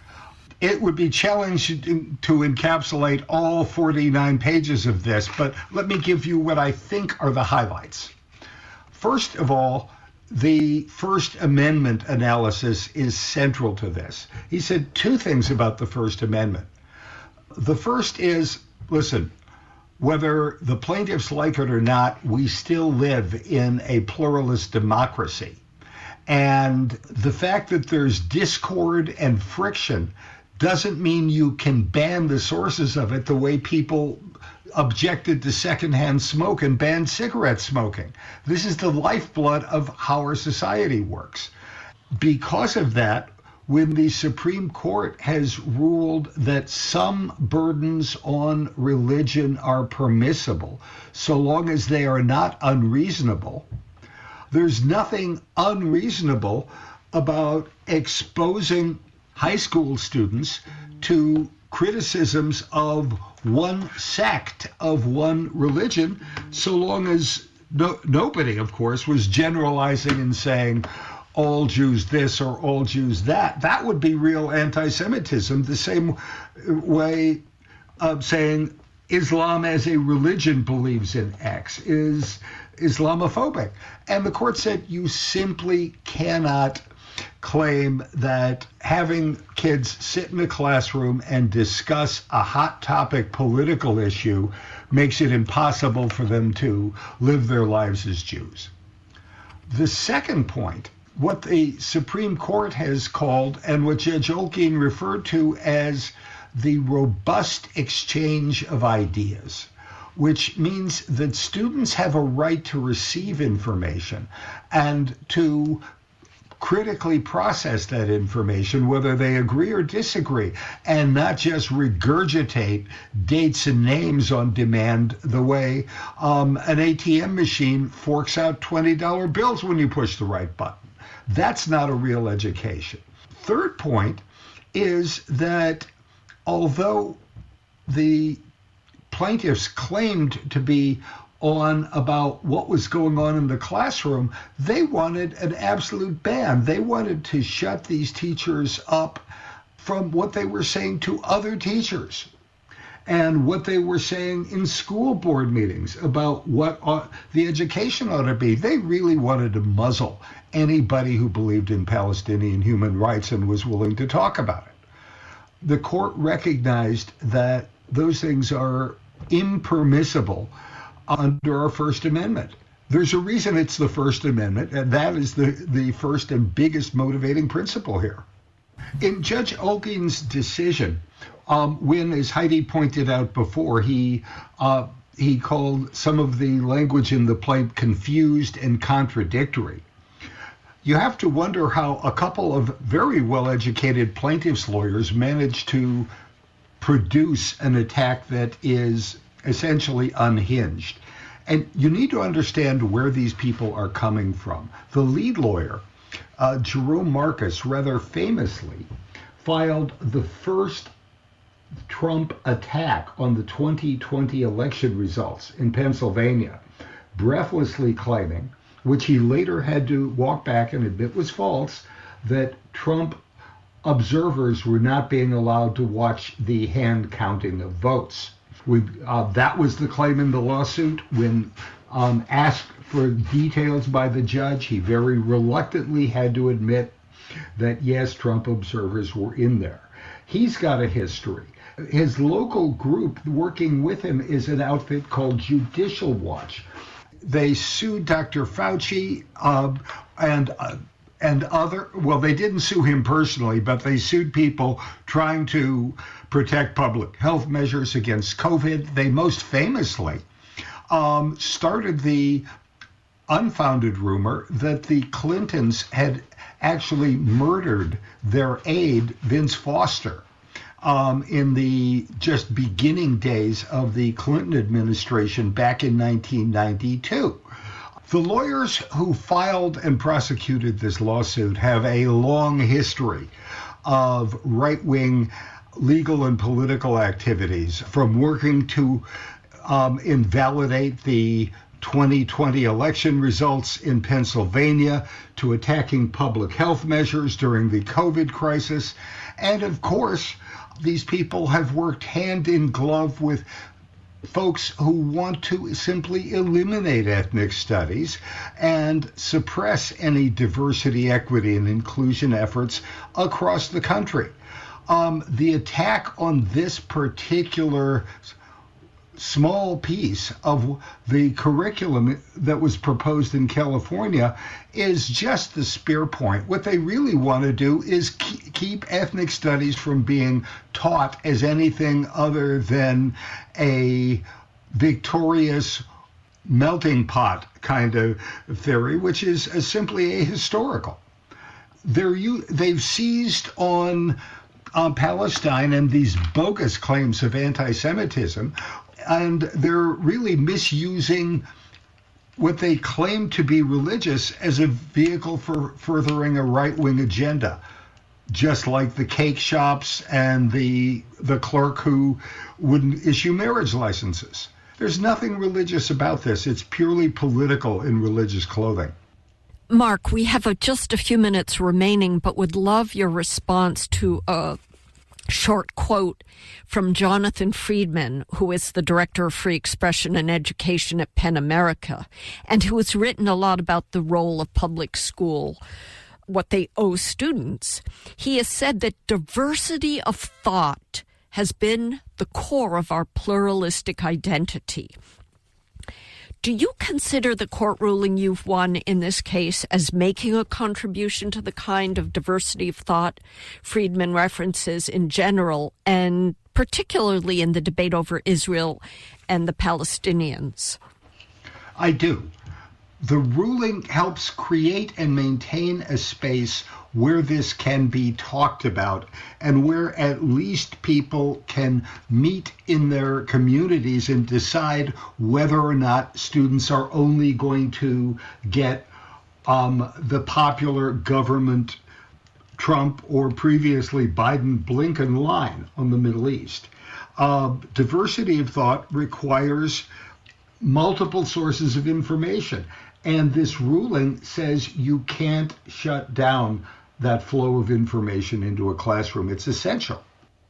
It would be challenging to encapsulate all 49 pages of this, but let me give you what I think are the highlights. First of all, the First Amendment analysis is central to this. He said two things about the First Amendment. The first is, listen, whether the plaintiffs like it or not, we still live in a pluralist democracy. And the fact that there's discord and friction doesn't mean you can ban the sources of it the way people objected to secondhand smoke and banned cigarette smoking. This is the lifeblood of how our society works. Because of that, when the Supreme Court has ruled that some burdens on religion are permissible, so long as they are not unreasonable, there's nothing unreasonable about exposing high school students to criticisms of one sect of one religion, so long as nobody, of course, was generalizing and saying, all Jews this or all Jews that. That would be real anti-Semitism, the same way of saying Islam as a religion believes in X is Islamophobic. And the court said you simply cannot claim that having kids sit in a classroom and discuss a hot topic political issue makes it impossible for them to live their lives as Jews. The second point, what the Supreme Court has called, and what Judge Olkeen referred to as the robust exchange of ideas, which means that students have a right to receive information and to critically process that information, whether they agree or disagree, and not just regurgitate dates and names on demand the way an ATM machine forks out $20 bills when you push the right button. That's not a real education. Third point is that although the plaintiffs claimed to be on about what was going on in the classroom, they wanted an absolute ban. They wanted to shut these teachers up from what they were saying to other teachers and what they were saying in school board meetings about what the education ought to be. They really wanted to muzzle anybody who believed in Palestinian human rights and was willing to talk about it. The court recognized that those things are impermissible under our First Amendment. There's a reason it's the First Amendment, and that is the first and biggest motivating principle here. In Judge Olguin's decision, when, as Heidi pointed out before, he called some of the language in the plaint confused and contradictory, you have to wonder how a couple of very well-educated plaintiffs' lawyers managed to produce an attack that is essentially unhinged. And you need to understand where these people are coming from. The lead lawyer, Jerome Marcus, rather famously filed the first Trump attack on the 2020 election results in Pennsylvania, breathlessly claiming, which he later had to walk back and admit was false, that Trump observers were not being allowed to watch the hand counting of votes. That was the claim in the lawsuit. When asked for details by the judge, he very reluctantly had to admit that, yes, Trump observers were in there. He's got a history. His local group working with him is an outfit called Judicial Watch. They sued Dr. Fauci and other, well, they didn't sue him personally, but they sued people trying to protect public health measures against COVID. They most famously started the unfounded rumor that the Clintons had actually murdered their aide, Vince Foster, in the just beginning days of the Clinton administration back in 1992. The lawyers who filed and prosecuted this lawsuit have a long history of right-wing legal and political activities, from working to invalidate the 2020 election results in Pennsylvania, to attacking public health measures during the COVID crisis. And of course, these people have worked hand in glove with folks who want to simply eliminate ethnic studies and suppress any diversity, equity, and inclusion efforts across the country. The attack on this particular small piece of the curriculum that was proposed in California is just the spear point. What they really want to do is keep ethnic studies from being taught as anything other than a victorious melting pot kind of theory, which is simply ahistorical. They've seized on Palestine and these bogus claims of anti-Semitism, and they're really misusing what they claim to be religious as a vehicle for furthering a right-wing agenda, just like the cake shops and the clerk who wouldn't issue marriage licenses. There's nothing religious about this. It's purely political in religious clothing. Mark, we have just a few minutes remaining, but would love your response to a short quote from Jonathan Friedman, who is the Director of Free Expression and Education at PEN America, and who has written a lot about the role of public school, what they owe students. He has said that diversity of thought has been the core of our pluralistic identity. Do you consider the court ruling you've won in this case as making a contribution to the kind of diversity of thought Friedman references in general, and particularly in the debate over Israel and the Palestinians? I do. The ruling helps create and maintain a space where this can be talked about and where at least people can meet in their communities and decide whether or not students are only going to get the popular government Trump or previously Biden-Blinken line on the Middle East. Diversity of thought requires multiple sources of information. And this ruling says you can't shut down that flow of information into a classroom. It's essential.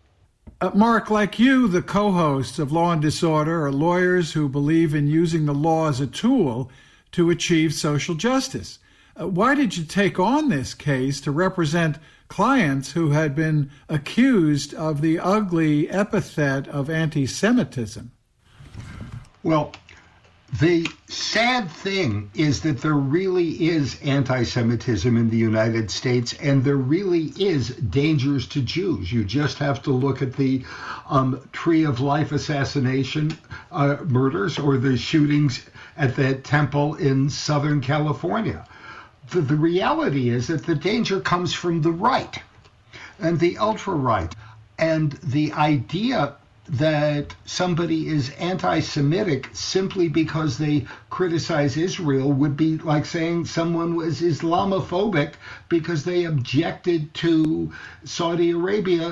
Mark, like you, the co-hosts of Law and Disorder are lawyers who believe in using the law as a tool to achieve social justice. Why did you take on this case to represent clients who had been accused of the ugly epithet of anti-Semitism? Well, the sad thing is that there really is anti-Semitism in the United States, and there really is dangers to Jews. You just have to look at the Tree of Life assassination murders or the shootings at that temple in Southern California. The reality is that the danger comes from the right and the ultra-right, and the idea that somebody is anti-Semitic simply because they criticize Israel would be like saying someone was Islamophobic because they objected to Saudi Arabia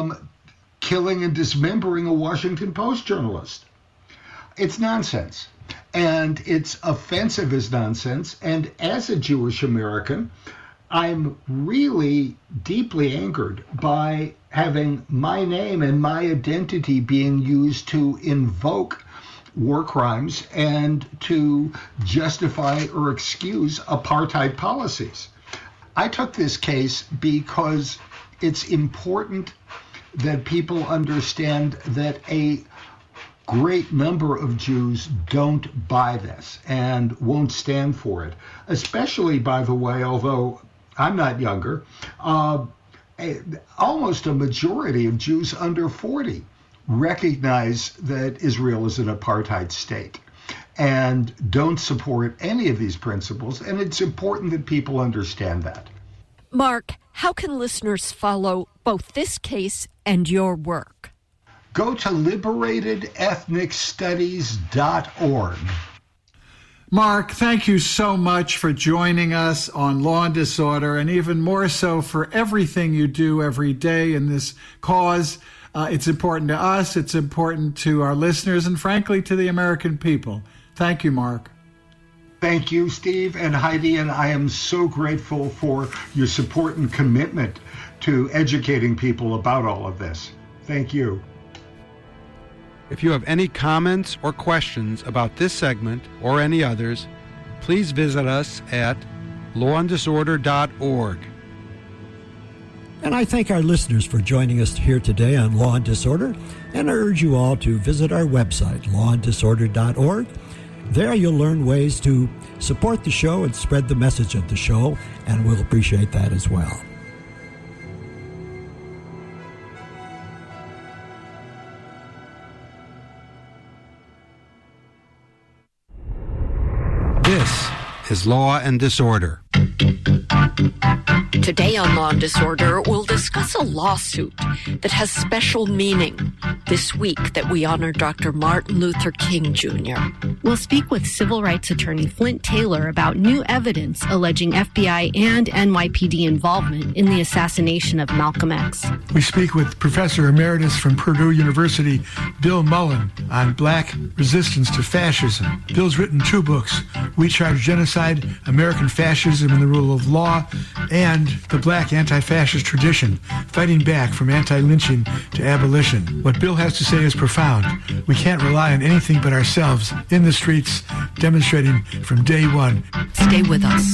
killing and dismembering a Washington Post journalist. It's nonsense. And it's offensive as nonsense. And as a Jewish American, I'm really deeply angered by having my name and my identity being used to invoke war crimes and to justify or excuse apartheid policies. I took this case because it's important that people understand that a great number of Jews don't buy this and won't stand for it, especially, by the way, although I'm not younger, almost a majority of Jews under 40 recognize that Israel is an apartheid state and don't support any of these principles. And it's important that people understand that. Mark, how can listeners follow both this case and your work? Go to liberatedethnicstudies.org. Mark, thank you so much for joining us on Law and Disorder, and even more so for everything you do every day in this cause. It's important to us, it's important to our listeners, and frankly, to the American people. Thank you, Mark. Thank you, Steve and Heidi, and I am so grateful for your support and commitment to educating people about all of this. Thank you. If you have any comments or questions about this segment or any others, please visit us at lawanddisorder.org. And I thank our listeners for joining us here today on Law and Disorder, and I urge you all to visit our website, lawanddisorder.org. There you'll learn ways to support the show and spread the message of the show, and we'll appreciate that as well. This is Law and Disorder. Today on Law and Disorder, we'll discuss a lawsuit that has special meaning this week that we honor Dr. Martin Luther King Jr. We'll speak with civil rights attorney Flint Taylor about new evidence alleging FBI and NYPD involvement in the assassination of Malcolm X. We speak with Professor Emeritus from Purdue University, Bill Mullen, on black resistance to fascism. Bill's written 2 books, We Charge Genocide, American Fascism and the Rule of Law, and The Black Anti-Fascist Tradition, Fighting Back from Anti-Lynching to Abolition. What Bill has to say is profound. We can't rely on anything but ourselves in the streets, demonstrating from day one. Stay with us.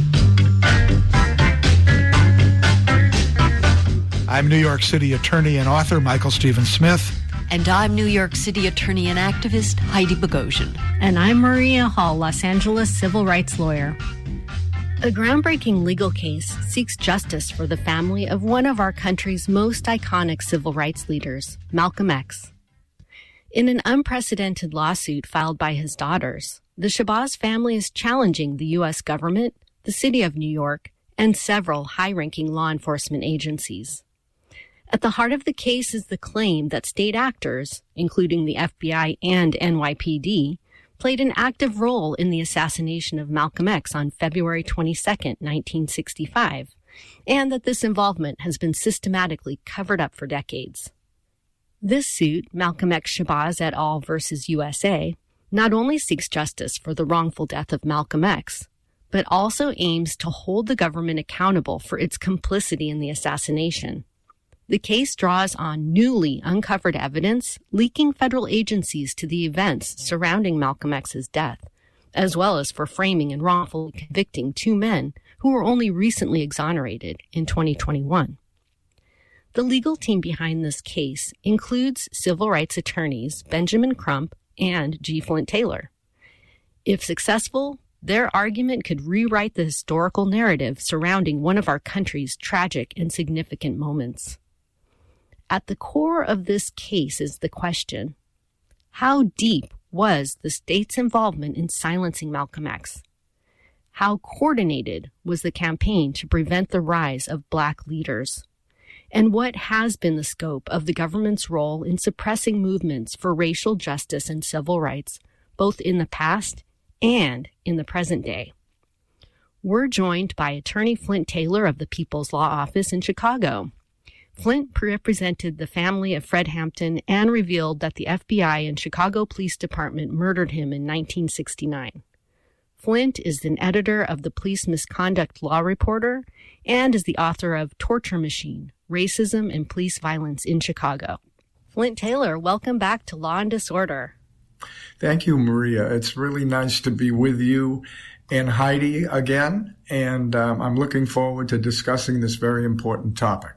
I'm New York City attorney and author Michael Stephen Smith. And I'm New York City attorney and activist Heidi Bogosian. And I'm Maria Hall, Los Angeles civil rights lawyer. A groundbreaking legal case seeks justice for the family of one of our country's most iconic civil rights leaders, Malcolm X. In an unprecedented lawsuit filed by his daughters, the Shabazz family is challenging the U.S. government, the city of New York, and several high-ranking law enforcement agencies. At the heart of the case is the claim that state actors, including the FBI and NYPD, played an active role in the assassination of Malcolm X on February 22, 1965, and that this involvement has been systematically covered up for decades. This suit, Malcolm X Shabazz et al. Versus USA, not only seeks justice for the wrongful death of Malcolm X, but also aims to hold the government accountable for its complicity in the assassination. The case draws on newly uncovered evidence linking federal agencies to the events surrounding Malcolm X's death, as well as for framing and wrongfully convicting two men who were only recently exonerated in 2021. The legal team behind this case includes civil rights attorneys Benjamin Crump and G. Flint Taylor. If successful, their argument could rewrite the historical narrative surrounding one of our country's tragic and significant moments. At the core of this case is the question, how deep was the state's involvement in silencing Malcolm X? How coordinated was the campaign to prevent the rise of Black leaders? And what has been the scope of the government's role in suppressing movements for racial justice and civil rights, both in the past and in the present day? We're joined by attorney Flint Taylor of the People's Law Office in Chicago. Flint represented the family of Fred Hampton and revealed that the FBI and Chicago Police Department murdered him in 1969. Flint is an editor of the Police Misconduct Law Reporter and is the author of Torture Machine, Racism and Police Violence in Chicago. Flint Taylor, welcome back to Law and Disorder. Thank you, Maria. It's really nice to be with you and Heidi again, and I'm looking forward to discussing this very important topic.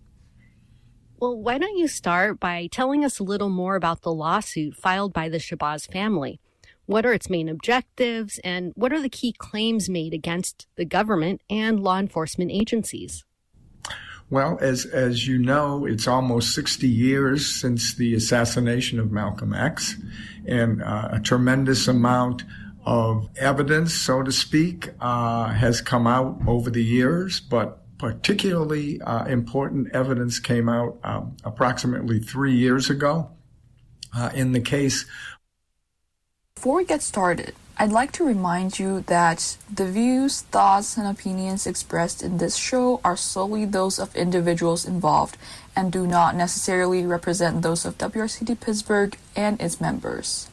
Well, why don't you start by telling us a little more about the lawsuit filed by the Shabazz family? What are its main objectives, and what are the key claims made against the government and law enforcement agencies? Well, as you know, it's almost 60 years since the assassination of Malcolm X, and a tremendous amount of evidence, so to speak, has come out over the years, but particularly important evidence came out approximately 3 years ago in the case. Before we get started, I'd like to remind you that the views, thoughts, and opinions expressed in this show are solely those of individuals involved and do not necessarily represent those of WRCT Pittsburgh and its members.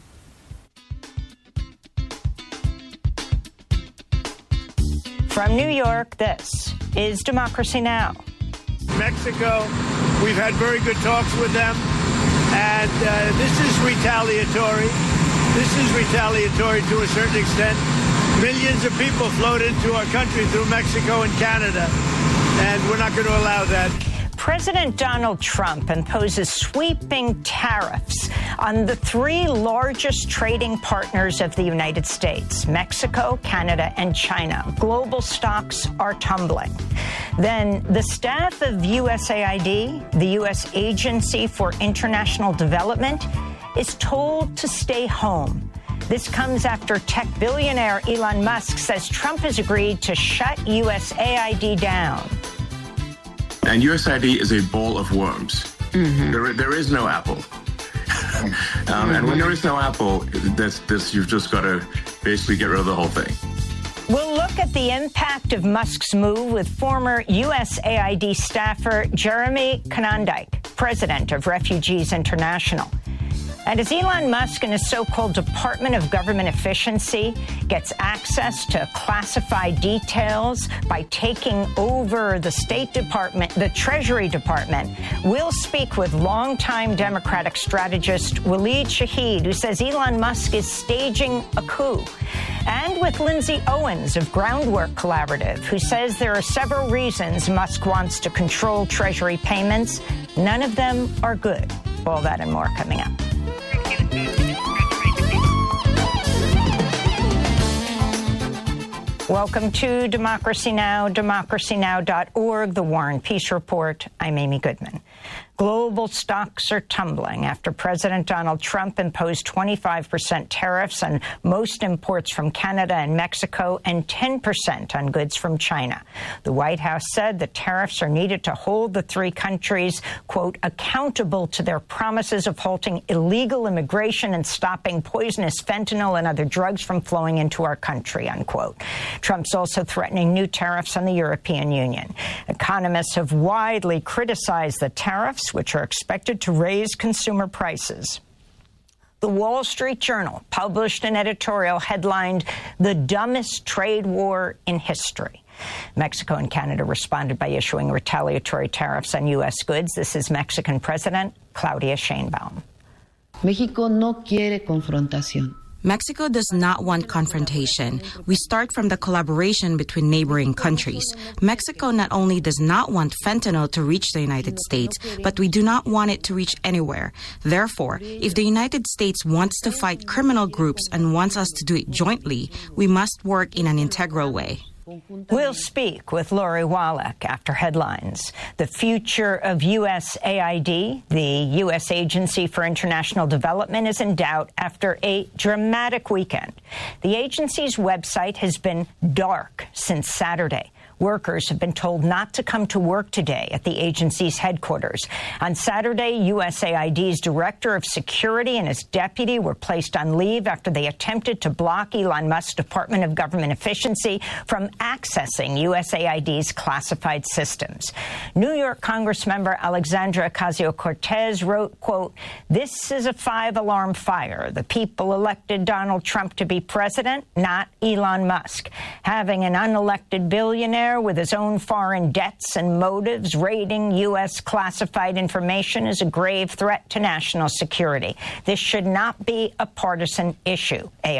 From New York, this is Democracy Now! Mexico, we've had very good talks with them, and this is retaliatory. This is retaliatory to a certain extent. Millions of people flowed into our country through Mexico and Canada, and we're not going to allow that. President Donald Trump imposes sweeping tariffs on the three largest trading partners of the United States, Mexico, Canada, and China. Global stocks are tumbling. Then the staff of USAID, the U.S. Agency for International Development, is told to stay home. This comes after tech billionaire Elon Musk says Trump has agreed to shut USAID down. And USAID is a bowl of worms. Mm-hmm. There is no apple. And when there is no apple, you've just got to basically get rid of the whole thing. We'll look at the impact of Musk's move with former USAID staffer Jeremy Konyndyk, president of Refugees International. And as Elon Musk and his so-called Department of Government Efficiency gets access to classified details by taking over the State Department, the Treasury Department, we'll speak with longtime Democratic strategist Waleed Shahid, who says Elon Musk is staging a coup, and with Lindsay Owens of Groundwork Collaborative, who says there are several reasons Musk wants to control Treasury payments. None of them are good. All that and more coming up. Welcome to Democracy Now!, democracynow.org, The War and Peace Report. I'm Amy Goodman. Global stocks are tumbling after President Donald Trump imposed 25% tariffs on most imports from Canada and Mexico and 10% on goods from China. The White House said the tariffs are needed to hold the three countries, quote, accountable to their promises of halting illegal immigration and stopping poisonous fentanyl and other drugs from flowing into our country, unquote. Trump's also threatening new tariffs on the European Union. Economists have widely criticized the tariffs, which are expected to raise consumer prices. The Wall Street Journal published an editorial headlined, "The Dumbest Trade War in History." Mexico and Canada responded by issuing retaliatory tariffs on U.S. goods. This is Mexican President Claudia Sheinbaum. México no quiere confrontación. Mexico does not want confrontation. We start from the collaboration between neighboring countries. Mexico not only does not want fentanyl to reach the United States, but we do not want it to reach anywhere. Therefore, if the United States wants to fight criminal groups and wants us to do it jointly, we must work in an integral way. We'll speak with Lori Wallach after headlines. The future of USAID, the U.S. Agency for International Development, is in doubt after a dramatic weekend. The agency's website has been dark since Saturday. Workers have been told not to come to work today at the agency's headquarters. On Saturday, USAID's director of security and his deputy were placed on leave after they attempted to block Elon Musk's Department of Government Efficiency from accessing USAID's classified systems. New York Congressmember Alexandra Ocasio-Cortez wrote, quote, "This is a five-alarm fire. The people elected Donald Trump to be president, not Elon Musk. Having an unelected billionaire with his own foreign debts and motives raiding U.S. classified information is a grave threat to national security. This should not be a partisan issue."